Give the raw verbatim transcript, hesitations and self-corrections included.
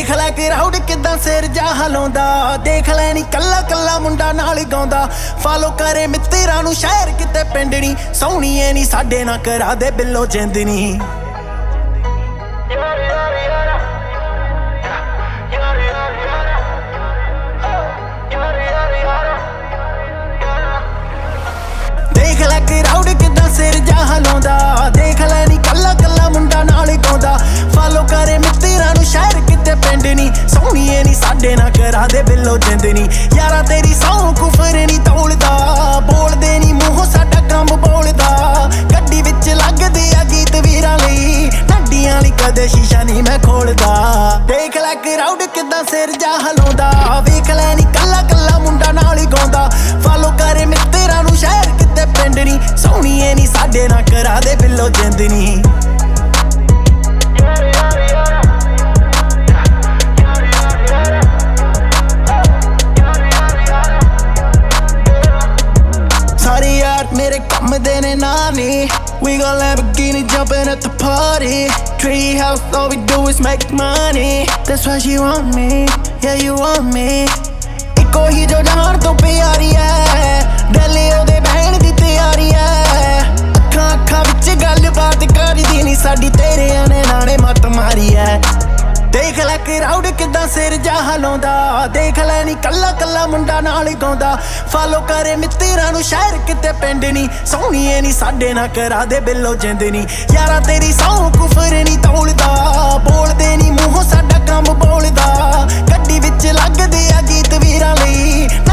ਦੇਖ ਲੈ ਕਰਾਊਡ ਕਿਦਾਂ ਸਿਰ ਜਾ ਹਲਾਉਂਦਾ, ਦੇਖ ਲੈ ਨੀ ਕੱਲਾ ਕੱਲਾ ਮੁੰਡਾ ਨਾਲ ਗਾਉਂਦਾ। ਫਾਲੋ ਕਰੇ ਮਿੱਤਰਾਂ ਨੂੰ ਸ਼ਹਿਰ ਕਿਤੇ ਪਿੰਡ ਨੀ, ਸੋਹਣੀਏ ਨੀ ਸਾਡੇ ਨਾਲ ਕਰਾ ਦੇ ਬਿੱਲੋ ਜਿੰਦ ਨੀ। ਦੇਖ ਲੈ ਕਰਾਊਡ ਕਿਦਾਂ ਸਿਰ ਜਾ ਹਲਾਉਂਦਾ, ਦੇਖ ਲੈ ਨੀ ਕੱਲਾ ਕੱਲਾ ਮੁੰਡਾ ਨਾਲ ਗਾਉਂਦਾ। ਫਾਲੋ ਕਰੇ ਮਿੱਤਰਾਂ ਨੂੰ ਸ਼ਹਿਰ ਕਿਤੇ ਪਿੰਡ ਨੀ, ਸੋਹਣੀਏ ਨੀ ਸਾਡੇ ਨਾਲ ਕਰਾ ਦੇ ਬਿੱਲੋ ਜਿੰਦ ਨੀ। ਯਾਰਾ ਤੇਰੀ ਸੌਂ ਕੁਫਰ ਨੀ ਤੋਲਦਾ, ਬੋਲਦੇ ਨੀ ਮੂੰਹੋਂ ਸਾਡਾ ਕੰਮ ਬੋਲਦਾ। ਗੱਡੀ ਵਿੱਚ ਲੱਗਦੇ ਆ ਗੀਤ ਵੀਰਾਂ ਲਈ, ਨੱਡੀਆਂ ਲਈ ਕਦੇ ਸ਼ੀਸ਼ਾ ਨੀ ਮੈਂ ਖੋਲਦਾ। ਦੇਖ ਲੈ ਕਰਾਊਡ ਕਿਦਾਂ ਸਿਰ ਜਾ ਹਲਾਉਂਦਾ, ਵੇਖ ਲੈ ਨੀ ਕੱਲਾ ਕੱਲਾ ਮੁੰਡਾ ਨਾਲ ਗਾਉਂਦਾ। ਫਾਲੋ ਕਰੇ ਮਿੱਤਰਾਂ ਨੂੰ ਸ਼ਹਿਰ ਕਿਤੇ ਪਿੰਡ ਨੀ, ਸੋਹਣੀਏ ਨੀ ਸਾਡੇ ਨਾਲ ਕਰਾ ਦੇ ਬਿੱਲੋ ਜਿੰਦ ਨੀ। ਸਾਰੇ ਯਾਰ ਮੇਰੇ ਕੰਮ ਦੇ ਨੇ ਨਾਂ ਨੀ, we gon' Lamborghini jumping at the party. Tree house, all we do is make money. That's why she want me, yeah you want me. ਇੱਕੋ ਹੀ ਜੋ ਜਾਣ ਤੋਂ ਪਿਆਰੀ ਐ, ਡੈਲੀ ਉਹਦੇ ਬਹਿਣ ਦੀ ਤਿਆਰੀ ਐ। ਅੱਖਾਂ ਅੱਖਾਂ ਵਿੱਚ ਗੱਲਬਾਤ ਕਰਦੀ ਨੀ, ਸਾਡੀ ਤੇਰਿਆਂ ਨੇ ਨਾਲੇ ਮੱਤ ਮਾਰੀ ਐ। ਦੇਖ ਲੈ ਕਰਾਊਡ ਕਿਦਾਂ ਸਿਰ ਜਾ ਹਲਾਉਂਦਾ, ਦੇਖ ਲੈ ਨੀ ਕੱਲਾ ਕੱਲਾ ਮੁੰਡਾ ਨਾਲ ਗਾਉਂਦਾ। ਫਾਲੋ ਕਰੇ ਮਿੱਤਰਾਂ ਨੂੰ ਸ਼ਹਿਰ ਕਿਤੇ ਪਿੰਡ ਨੀ, ਸੋਹਣੀਏ ਨੀ ਸਾਡੇ ਨਾਲ ਕਰਾ ਦੇ ਬਿੱਲੋ ਜਿੰਦ ਨੀ। ਯਾਰਾ ਤੇਰੀ ਸੌਂ ਕੁਫਰ ਨੀ ਤੋਲਦਾ, ਬੋਲਦੇ ਨੀ ਮੂੰਹੋਂ ਸਾਡਾ ਕੰਮ ਬੋਲਦਾ। ਗੱਡੀ ਵਿੱਚ ਲੱਗਦੇ ਆ ਗੀਤ ਵੀਰਾਂ ਲਈ,